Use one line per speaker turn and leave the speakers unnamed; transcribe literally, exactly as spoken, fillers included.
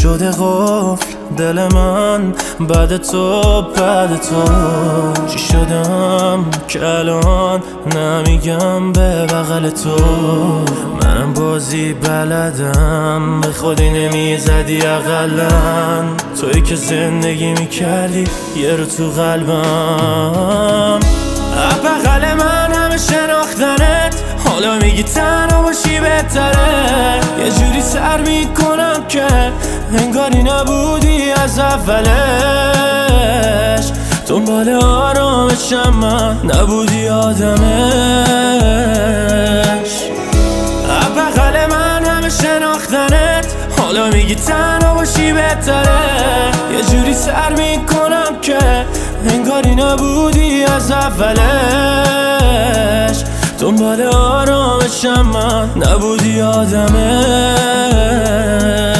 شده قفل دل من بعد تو بعد تو چی شدم که الان نمیگم به بغل تو منم بازی بلدم به خودی نمیزدی اقلن توی که زندگی میکردی یه رو تو قلبم بغل من همه شناختنت حالا میگی تنها باشی بهتره یه جوری سر میکنم که انگاری نبودی از اولش دنبال آرامشم من نبودی آدمش بغل من همه شناختنت حالا میگی تنها باشی بهتره یه جوری سر میکنم که انگاری نبودی از اولش دنبال آرامشم من نبودی آدمش